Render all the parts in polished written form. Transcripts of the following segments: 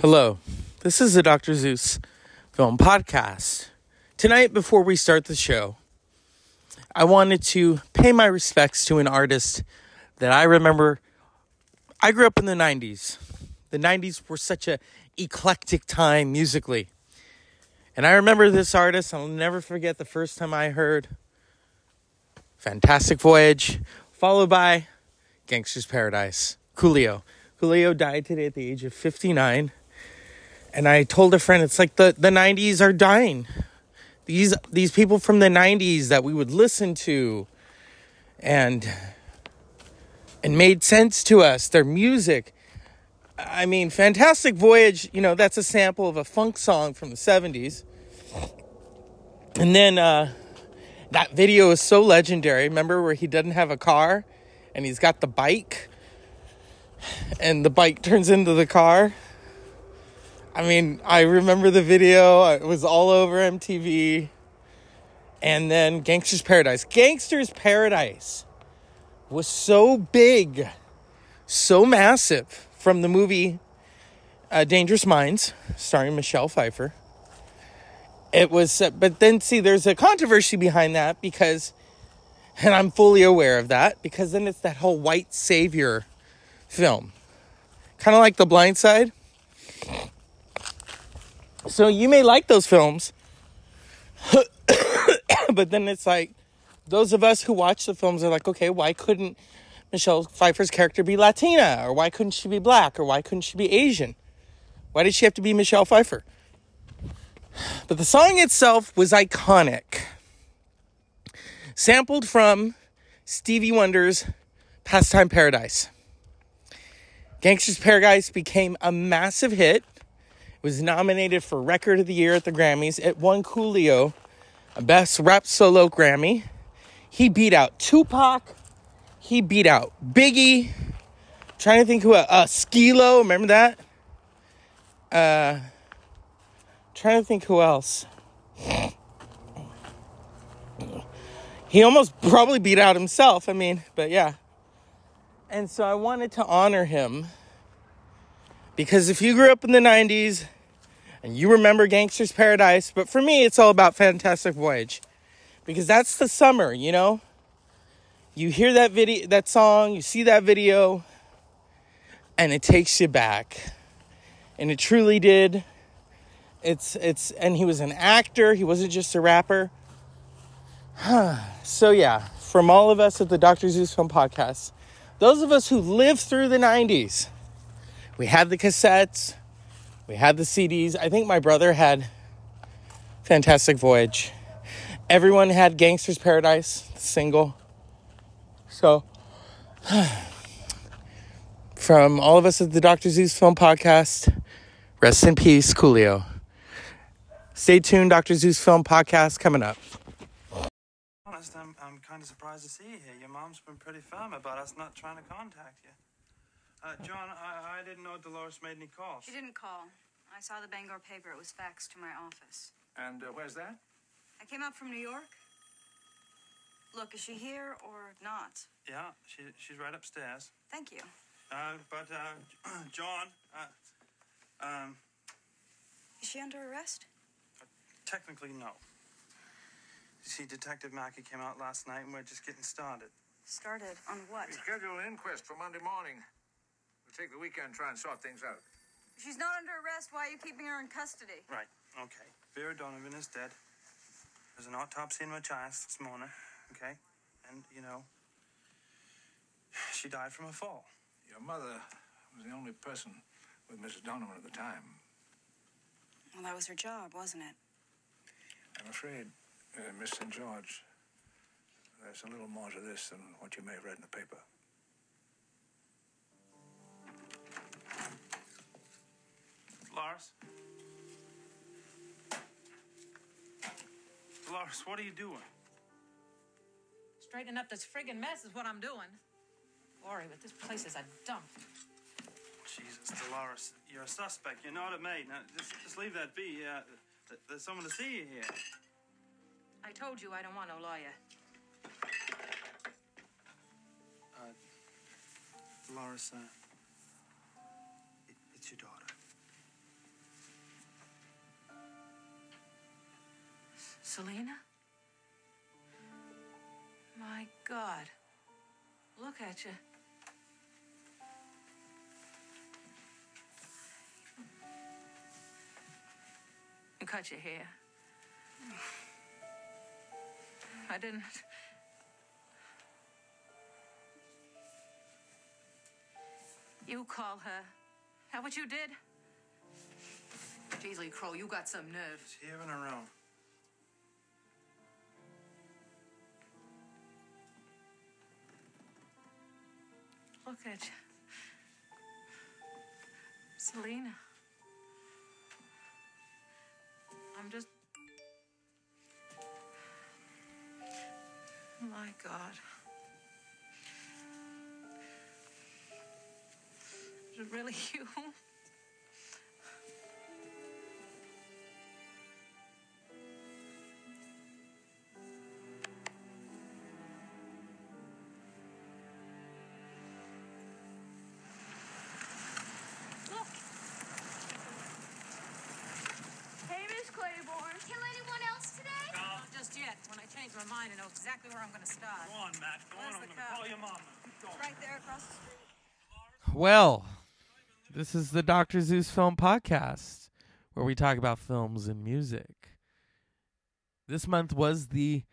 Hello, this is the Dr. Zeus Film Podcast. Tonight, before we start the show, I wanted to pay my respects to an artist that I remember. I grew up in the 90s. The 90s were such a eclectic time musically. And I remember this artist. I'll never forget the first time I heard Fantastic Voyage, followed by Gangsta's Paradise, Coolio. Coolio died today at the age of 59. And I told a friend, it's like the 90s are dying. These people from the 90s that we would listen to and made sense to us, their music. I mean, Fantastic Voyage, that's a sample of a funk song from the 70s. And then that video is so legendary. Remember where he doesn't have a car and he's got the bike and the bike turns into the car? I mean, I remember the video. It was all over MTV. And then Gangsta's Paradise. Gangsta's Paradise was so big, so massive from the movie Dangerous Minds, starring Michelle Pfeiffer. It was, but then see, there's a controversy behind that because, and I'm fully aware of that, because then it's that whole white savior film. Kind of like The Blind Side. So you may like those films, but then it's like, those of us who watch the films are like, okay, why couldn't Michelle Pfeiffer's character be Latina? Or why couldn't she be black? Or why couldn't she be Asian? Why did she have to be Michelle Pfeiffer? But the song itself was iconic. Sampled from Stevie Wonder's Pastime Paradise. Gangsta's Paradise became a massive hit. Was nominated for Record of the Year at the Grammys. It won Coolio a Best Rap Solo Grammy. He beat out Tupac. He beat out Biggie. Trying to think who Skee-Lo, remember that? Trying to think who else. He almost probably beat out himself. But yeah. And so I wanted to honor him. Because if you grew up in the 90s and you remember Gangsta's Paradise, but for me, it's all about Fantastic Voyage. Because that's the summer, You hear that video, that song, you see that video, and it takes you back. And it truly did. And he was an actor. He wasn't just a rapper. So yeah, from all of us at the Dr. Zeus Film Podcast, those of us who lived through the 90s, we had the cassettes, we had the CDs. I think my brother had Fantastic Voyage. Everyone had Gangsta's Paradise, the single. So, from all of us at the Dr. Zeus Film Podcast, rest in peace, Coolio. Stay tuned, Dr. Zeus Film Podcast coming up. Honest, I'm kind of surprised to see you here. Your mom's been pretty firm about us not trying to contact you. John, I didn't know Dolores made any calls. She didn't call. I saw the Bangor paper. It was faxed to my office. And where's that? I came up from New York. Look, is she here or not? Yeah, she's right upstairs. Thank you. John, Is she under arrest? technically, no. You see, Detective Mackey came out last night, and we're just getting started. Started on what? We scheduled an inquest for Monday morning. We'll take the weekend and try and sort things out. She's not under arrest. Why are you keeping her in custody? Right, okay. Vera Donovan is dead. There's an autopsy in Machias this morning, okay? And, she died from a fall. Your mother was the only person with Mrs. Donovan at the time. Well, that was her job, wasn't it? I'm afraid, Miss St. George, there's a little more to this than what you may have read in the paper. Dolores? Dolores, what are you doing? Straightening up this friggin' mess is what I'm doing. Lori, but this place is a dump. Jesus, Dolores, you're a suspect. You're not a maid. Now, just leave that be. There's someone to see you here. I told you I don't want no lawyer. Dolores, it's your daughter. Selena? My God. Look at you. You cut your hair. I didn't. You call her. That what you did? Jeez, Lee Crow, you got some nerve. She's here in her room. Look at you. Selena. I'm just... My God. Is it really you? Look. Hey, Miss Claiborne. Kill anyone else today? Not just yet. When I change my mind, I know exactly where I'm going to start. Go on, Matt. Go on. Where's I'm the going to cop? call your mama. Go on. Right there across the street. Well, this is the Dr. Zeus Film Podcast, where we talk about films and music. This month was the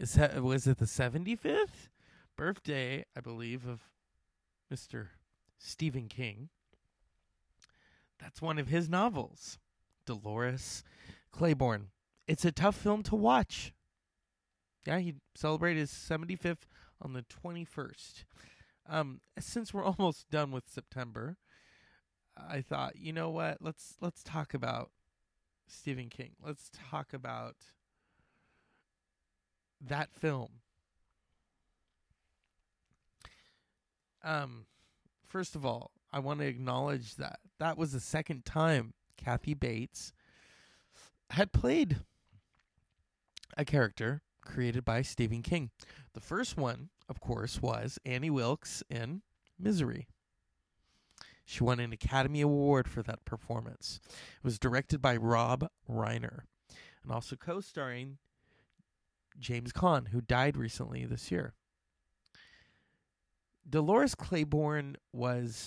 75th birthday, I believe, of Mr. Stephen King. That's one of his novels, Dolores Claiborne. It's a tough film to watch. Yeah, he celebrated his 75th on the 21st. Since we're almost done with September, I thought, you know what? Let's talk about Stephen King. Let's talk about that film. First of all, I want to acknowledge that was the second time Kathy Bates had played a character created by Stephen King. The first one, of course, was Annie Wilkes in Misery. She won an Academy Award for that performance. It was directed by Rob Reiner and also co-starring James Caan, who died recently this year. Dolores Claiborne was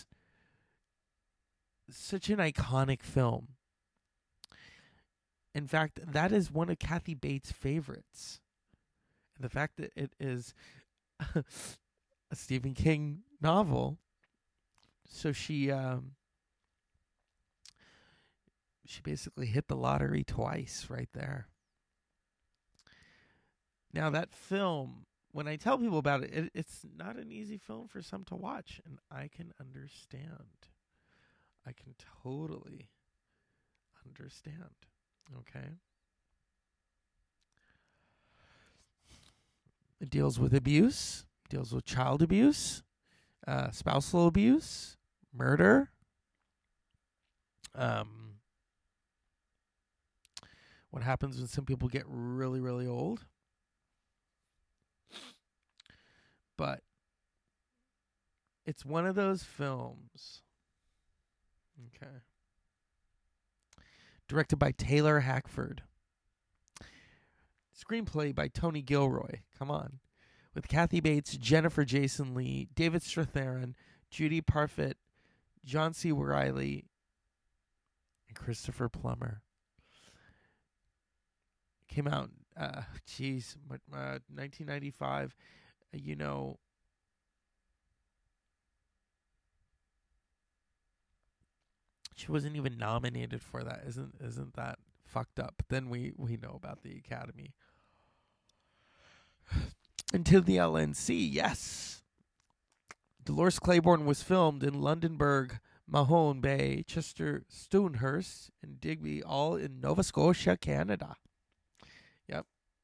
such an iconic film. In fact, that is one of Kathy Bates' favorites. And the fact that it is a Stephen King novel, so she basically hit the lottery twice right there. Now that film, when I tell people about it, it's not an easy film for some to watch, and I can understand. I can totally understand. Okay? It deals with abuse, deals with child abuse, spousal abuse, murder, what happens when some people get really, really old. But it's one of those films, okay, directed by Taylor Hackford. Screenplay by Tony Gilroy. Come on. With Kathy Bates, Jennifer Jason Leigh, David Strathairn, Judy Parfitt, John C. Reilly, and Christopher Plummer. Came out, 1995. You know, she wasn't even nominated for that. Isn't that fucked up? Then we know about the Academy. Into the LNC, yes. Dolores Claiborne was filmed in Londonderry, Mahone Bay, Chester, Stonehurst, and Digby, all in Nova Scotia, Canada. Yep.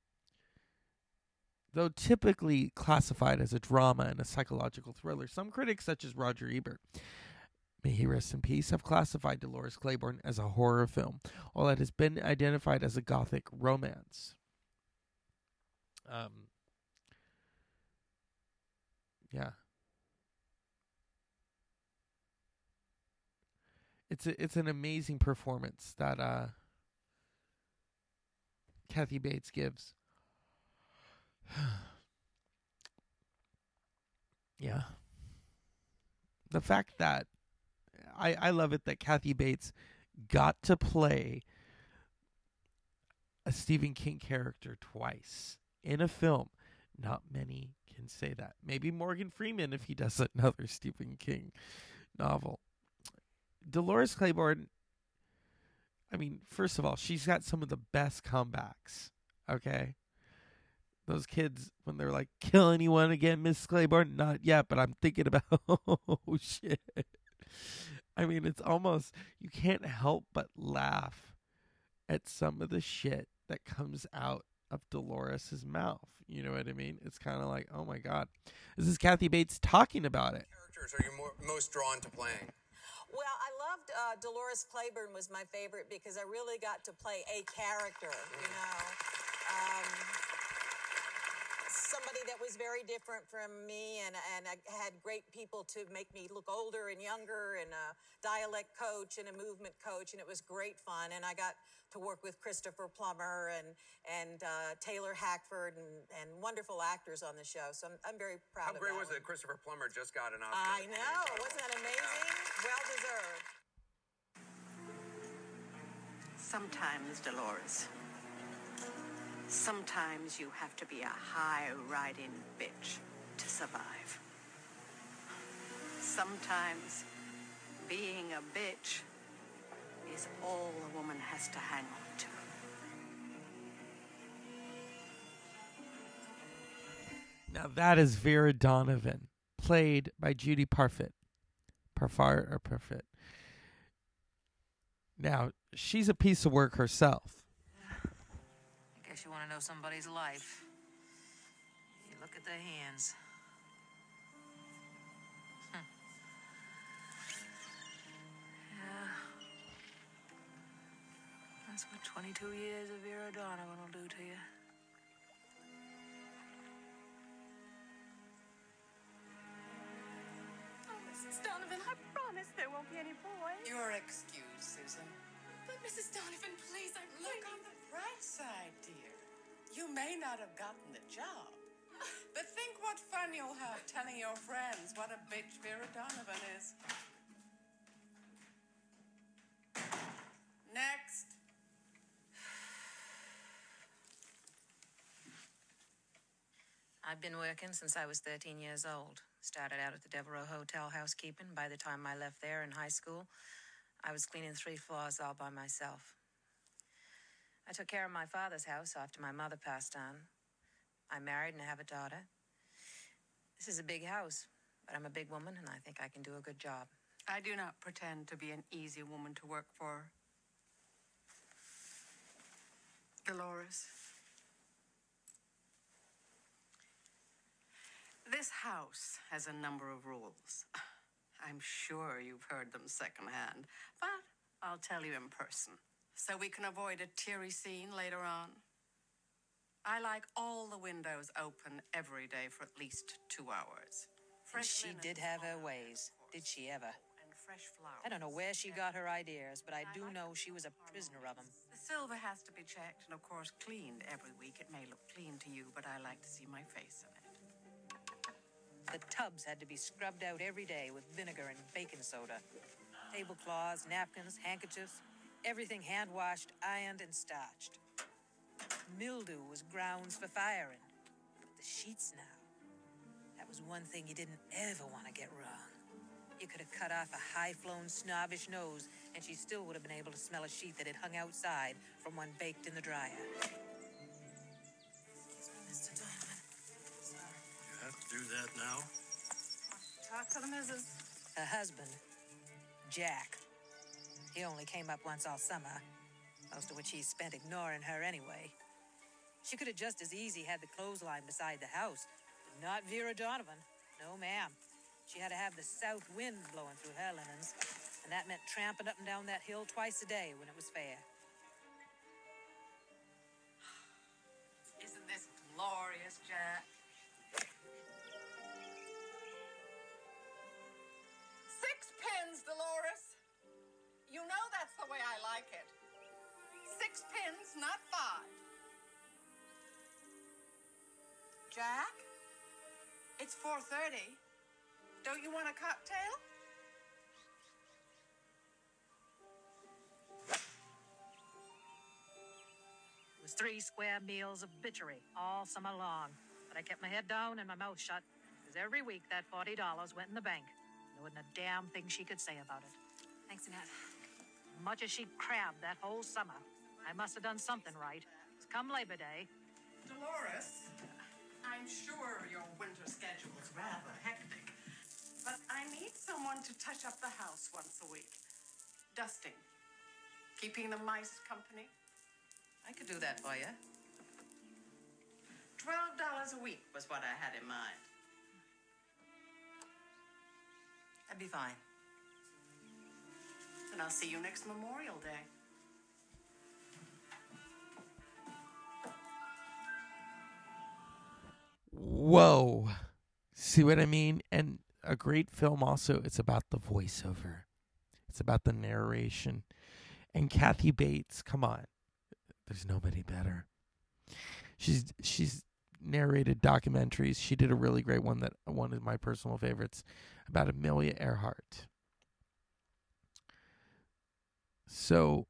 Though typically classified as a drama and a psychological thriller, some critics, such as Roger Ebert, may he rest in peace, have classified Dolores Claiborne as a horror film, while it has been identified as a gothic romance. Yeah. It's an amazing performance that Kathy Bates gives. Yeah. The fact that I love it that Kathy Bates got to play a Stephen King character twice in a film. Not many can say that. Maybe Morgan Freeman if he does another Stephen King novel. Dolores Claiborne, I mean, first of all, she's got some of the best comebacks. Okay? Those kids, when they're like, kill anyone again, Miss Claiborne? Not yet, but I'm thinking about, oh, shit. I mean, it's almost, you can't help but laugh at some of the shit that comes out of Dolores's mouth. You know what I mean? It's kind of like, oh my God. This is Kathy Bates talking about it. Characters are you most drawn to playing? Well, I loved Dolores Claiborne was my favorite because I really got to play a character, you know. Somebody that was very different from me, and I had great people to make me look older and younger, and a dialect coach and a movement coach, and it was great fun. And I got to work with Christopher Plummer and Taylor Hackford and wonderful actors on the show. So I'm very proud of that. How great was it that Christopher Plummer just got an Oscar? I know. Wasn't that amazing? Well deserved. Sometimes, Dolores, sometimes you have to be a high-riding bitch to survive. Sometimes being a bitch is all a woman has to hang on to. Now that is Vera Donovan, played by Judy Parfitt. Parfitt. Now, she's a piece of work herself. I guess you want to know somebody's life. You look at their hands. Yeah. That's what 22 years of Vera Donovan will do to you. Oh, Mrs. Donovan, I promise there won't be any boys. You're excused, Susan. But Mrs. Donovan, please, Look on the bright side, dear. You may not have gotten the job, but think what fun you'll have telling your friends what a bitch Vera Donovan is. Next. I've been working since I was 13 years old. Started out at the Devereaux Hotel housekeeping. By the time I left there in high school, I was cleaning 3 floors all by myself. I took care of my father's house after my mother passed on. I'm married and I have a daughter. This is a big house, but I'm a big woman and I think I can do a good job. I do not pretend to be an easy woman to work for. Dolores. This house has a number of rules. I'm sure you've heard them secondhand, but I'll tell you in person, so we can avoid a teary scene later on. I like all the windows open every day for at least 2 hours. And she did have her ways, did she ever? And fresh flowers. I don't know where she got her ideas, but I do know she was a prisoner of them. The silver has to be checked and, of course, cleaned every week. It may look clean to you, but I like to see my face in it. The tubs had to be scrubbed out every day with vinegar and baking soda. Tablecloths, napkins, handkerchiefs, everything hand-washed, ironed, and starched. Mildew was grounds for firing. But the sheets now, that was one thing you didn't ever want to get wrong. You could have cut off a high-flown, snobbish nose, and she still would have been able to smell a sheet that had hung outside from one baked in the dryer. Mr. Donovan. You have to do that now? Talk to the missus. Her husband, Jack. He only came up once all summer, most of which he spent ignoring her anyway. She could have just as easy had the clothesline beside the house, but not Vera Donovan. No, ma'am. She had to have the south wind blowing through her linens, and that meant tramping up and down that hill twice a day when it was fair. Isn't this glorious, Jack? 6 pins, Dolores. You know that's the way I like it. 6 pins, not 5. Jack? It's 4:30. Don't you want a cocktail? It was 3 square meals of bitchery all summer long. But I kept my head down and my mouth shut, because every week that $40 went in the bank. There wasn't a damn thing she could say about it. Thanks, Annette. Much as she crabbed that whole summer, I must have done something right. 'Cause come Labor Day, Dolores, I'm sure your winter schedule is rather hectic, but I need someone to touch up the house once a week. Dusting. Keeping the mice company. I could do that for you. $12 a week was what I had in mind. That'd be fine. And I'll see you next Memorial Day. Whoa. See what I mean? And a great film also, it's about the voiceover. It's about the narration. And Kathy Bates, come on. There's nobody better. She's narrated documentaries. She did a really great one, that one of my personal favorites, about Amelia Earhart. So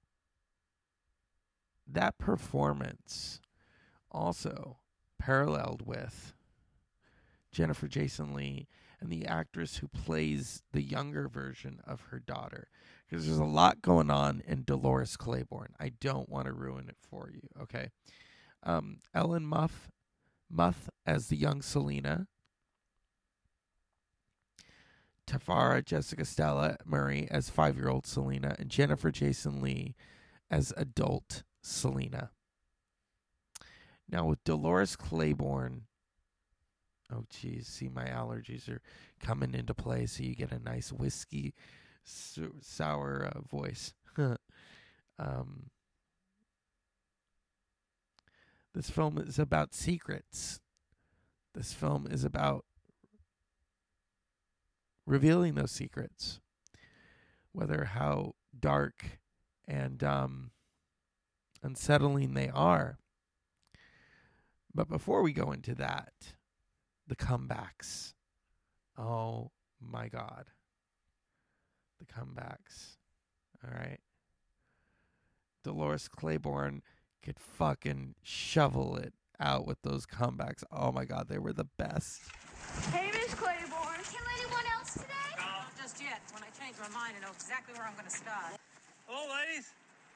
that performance also paralleled with Jennifer Jason Leigh and the actress who plays the younger version of her daughter. Because there's a lot going on in Dolores Claiborne. I don't want to ruin it for you, okay? Ellen Muth as the young Selena. Tafara Jessica Stella Murray as 5-year-old Selena. And Jennifer Jason Leigh as adult Selena. Now with Dolores Claiborne, oh geez, see, my allergies are coming into play, so you get a nice whiskey sour voice. This film is about secrets. This film is about revealing those secrets, whether how dark and unsettling they are. But before we go into that, the comebacks. Oh my God. The comebacks. All right. Dolores Claiborne could fucking shovel it out with those comebacks. Oh my God, they were the best. Hey, Miss Claiborne. Can anyone else today? Not just yet. When I change my mind, I know exactly where I'm going to start. Hello, ladies.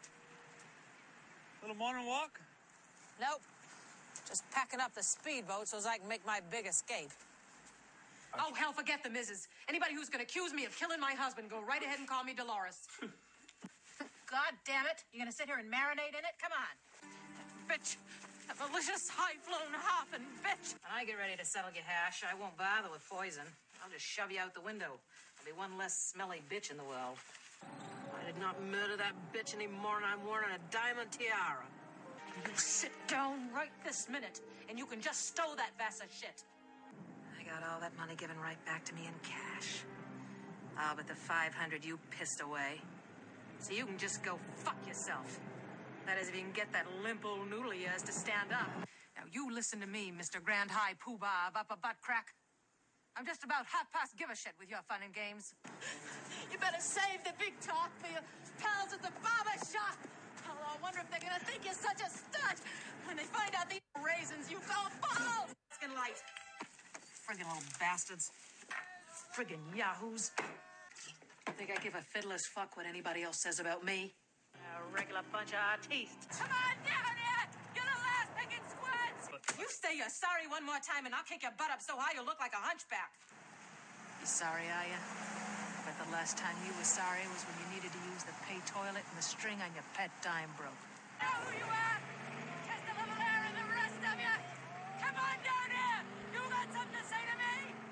Little morning walk? Nope. Just packing up the speedboat so as I can make my big escape. Oh, hell, forget the missus. Anybody who's going to accuse me of killing my husband, go right ahead and call me Dolores. God damn it. You're going to sit here and marinate in it? Come on. Bitch. That malicious, high-flown hopping bitch. When I get ready to settle your hash, I won't bother with poison. I'll just shove you out the window. I'll be one less smelly bitch in the world. I did not murder that bitch any more than I'm wearing a diamond tiara. You sit down right this minute, and you can just stow that vasa shit. I got all that money given right back to me in cash. Oh, but the $500 you pissed away. So you can just go fuck yourself. That is, if you can get that limp old noodle of yours to stand up. Now, you listen to me, Mr. Grand High Poobah of Upper Butt Crack. I'm just about half past give a shit with your fun and games. You better save the big talk for your pals at the barber shop. Oh, I wonder if they're gonna think you're such a stud when they find out the raisins you call balls. Fucking light. Friggin' little bastards. Friggin' yahoos. Think I give a fiddler's fuck what anybody else says about me? A regular bunch of artistes. Come on down here! You're the last picking squads! You say you're sorry one more time and I'll kick your butt up so high you'll look like a hunchback. You sorry, are you? But the last time you were sorry was when you needed to use the pay toilet and the string on your pet dime broke. Know who you are? Just a little air and the rest of you! Come on down here! You got something to say to me?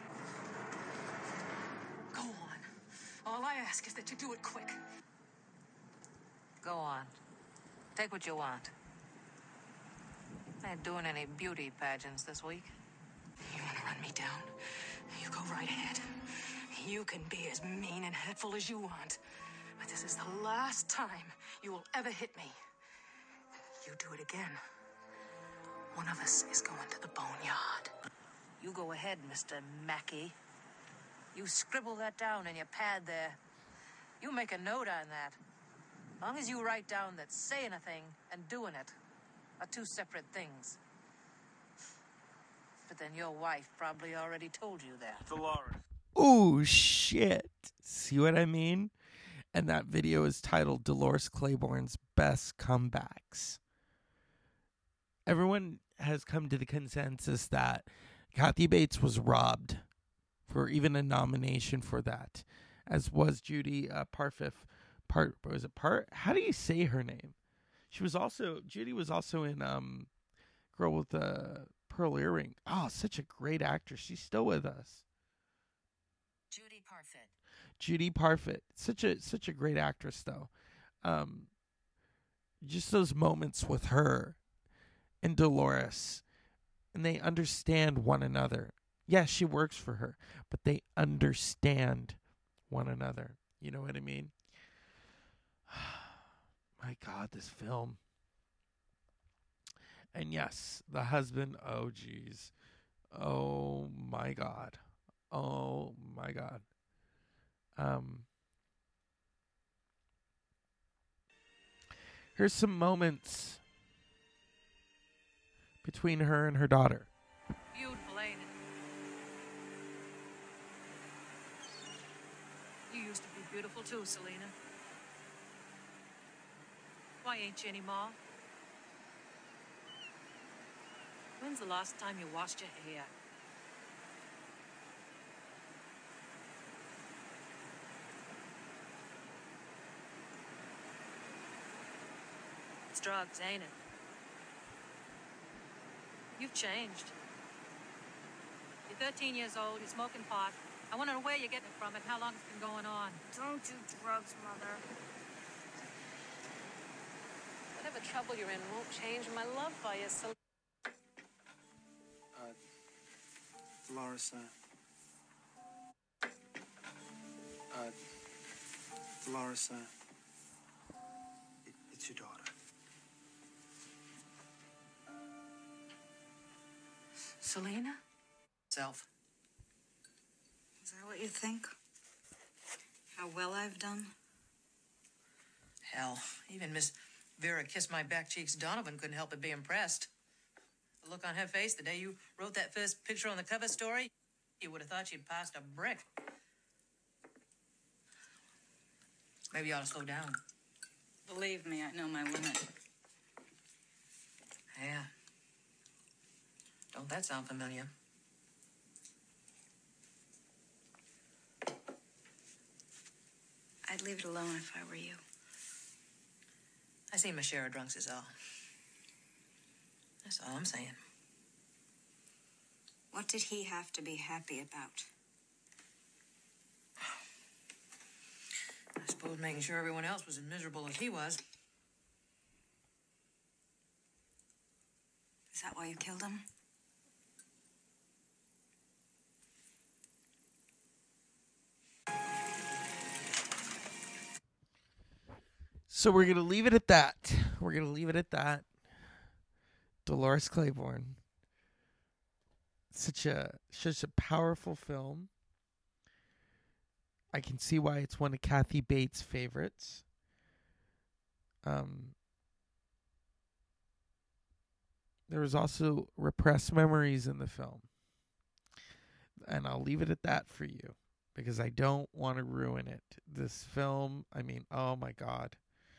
Go on. All I ask is that you do it quick. Go on. Take what you want. I ain't doing any beauty pageants this week. You want to run me down? You go right ahead. You can be as mean and hateful as you want. But this is the last time you will ever hit me. You do it again, one of us is going to the boneyard. You go ahead, Mr. Mackey. You scribble that down in your pad there. You make a note on that. As long as you write down that saying a thing and doing it are two separate things. But then your wife probably already told you that. Dolores. Oh, shit. See what I mean? And that video is titled Dolores Claiborne's Best Comebacks. Everyone has come to the consensus that Kathy Bates was robbed for even a nomination for that, as was Judy Parfitt. How do you say her name? Judy was also in Girl with the Pearl Earring. Oh, such a great actress. She's still with us. Judy Parfitt. Such a great actress, though. Just those moments with her and Dolores, and they understand one another. Yes, she works for her, but they understand one another. You know what I mean? My God, this film. And yes, the husband, oh geez. Oh my God. Oh my God. Here's some moments between her and her daughter. Beautiful, ain't it? You used to be beautiful too, Selena. Why ain't you anymore? When's the last time you washed your hair? It's drugs, ain't it? You've changed. You're 13 years old, you're smoking pot. I want to know where you're getting it from and how long it's been going on. Don't do drugs, Mother. Whatever trouble you're in won't change my love for you, so... Dolores, Dolores, it's your daughter. Selena? Self. Is that what you think? How well I've done? Hell, even Miss Vera Kiss My Back Cheeks Donovan couldn't help but be impressed. The look on her face the day you wrote that first picture on the cover story, you would have thought she'd passed a brick. Maybe you ought to slow down. Believe me, I know my limit. Yeah. Don't that sound familiar? I'd leave it alone if I were you. I seen my share of drunks is all. That's all I'm saying. What did he have to be happy about? I suppose making sure everyone else was as miserable as he was. Is that why you killed him? So we're going to leave it at that. We're going to leave it at that. Dolores Claiborne. Such a powerful film. I can see why it's one of Kathy Bates' favorites. There was also repressed memories in the film. And I'll leave it at that for you because I don't want to ruin it. This film, I mean, oh my God.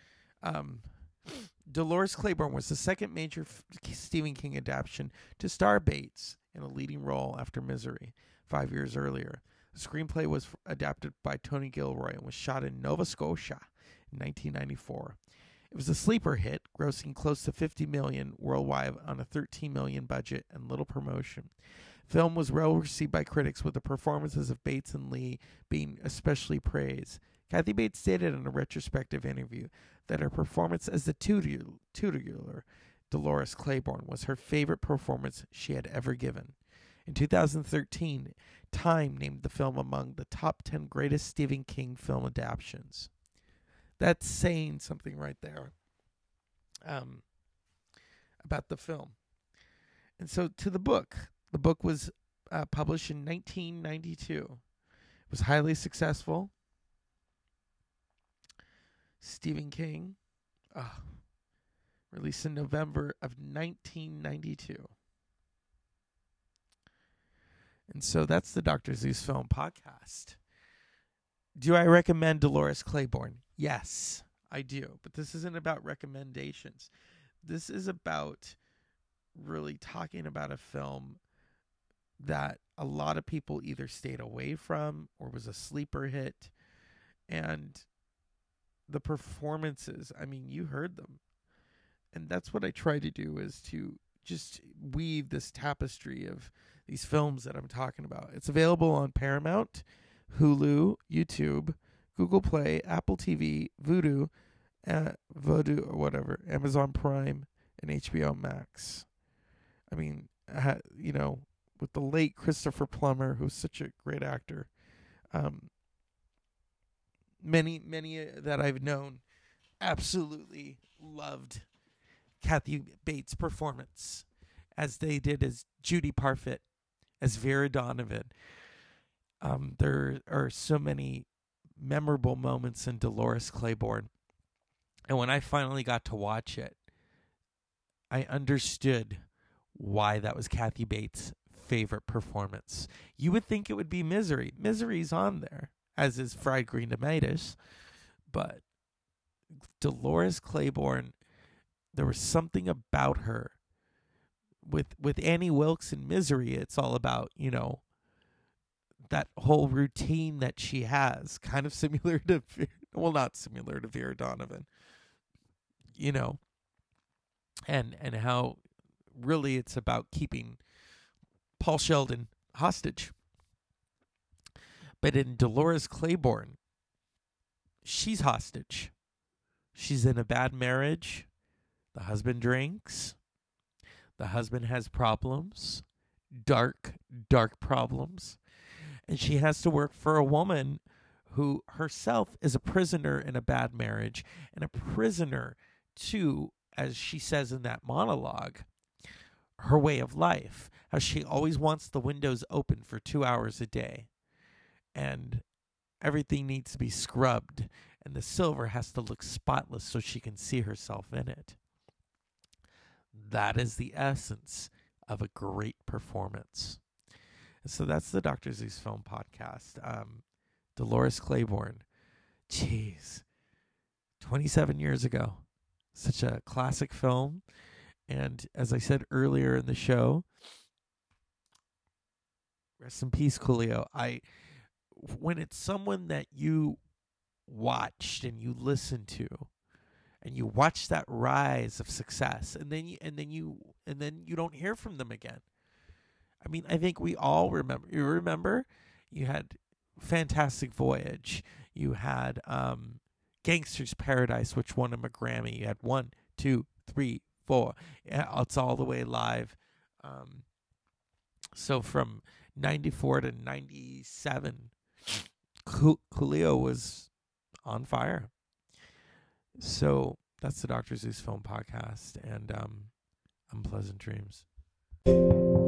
Dolores Claiborne was the second major Stephen King adaptation to star Bates in a leading role after Misery 5 years earlier. The screenplay was adapted by Tony Gilroy and was shot in Nova Scotia in 1994. It was a sleeper hit, grossing close to $50 million worldwide on a $13 million budget and little promotion. The film was well received by critics, with the performances of Bates and Lee being especially praised. Kathy Bates stated in a retrospective interview that her performance as the tutelar Dolores Claiborne was her favorite performance she had ever given. In 2013, Time named the film among the top 10 greatest Stephen King film adaptations. That's saying something right there about the film. And so to the book. The book was published in 1992. It was highly successful. Stephen King, released in November of 1992. And so that's the Dr. Zeus Film Podcast. Do I recommend Dolores Claiborne? Yes, I do. But this isn't about recommendations. This is about really talking about a film that a lot of people either stayed away from or was a sleeper hit. And the performances, I mean, you heard them. And that's what I try to do, is to just weave this tapestry of these films that I'm talking about. It's available on Paramount, Hulu, YouTube, Google Play, Apple TV, Vudu, or whatever, Amazon Prime, and HBO Max. I mean, with the late Christopher Plummer, who's such a great actor, many that I've known absolutely loved Kathy Bates' performance, as they did as Judy Parfitt, as Vera Donovan. There are so many memorable moments in Dolores Claiborne. And when I finally got to watch it, I understood why that was Kathy Bates' favorite performance. You would think it would be Misery. Misery's on there, as is Fried Green Tomatoes. But Dolores Claiborne, there was something about her. With Annie Wilkes in Misery, it's all about, that whole routine that she has, kind of similar to, well, not similar to Vera Donovan, and how really it's about keeping Paul Sheldon hostage. But in Dolores Claiborne, she's hostage. She's in a bad marriage. The husband drinks. The husband has problems, dark problems. And she has to work for a woman who herself is a prisoner in a bad marriage, and a prisoner to, as she says in that monologue, her way of life, how she always wants the windows open for 2 hours a day. And everything needs to be scrubbed, and the silver has to look spotless so she can see herself in it. That is the essence of a great performance. And so that's the Dr. Zeus Film Podcast. Dolores Claiborne. Jeez. 27 years ago. Such a classic film. And as I said earlier in the show, rest in peace, Coolio. When it's someone that you watched and you listened to, and you watch that rise of success, and then you don't hear from them again. I mean, I think we all remember. You remember, you had Fantastic Voyage. You had Gangster's Paradise, which won him a Grammy. You had 1, 2, 3, 4. It's All the Way Live. So from 94 to 97, Coolio was on fire. So that's the Dr. Zeus Film Podcast, and unpleasant dreams.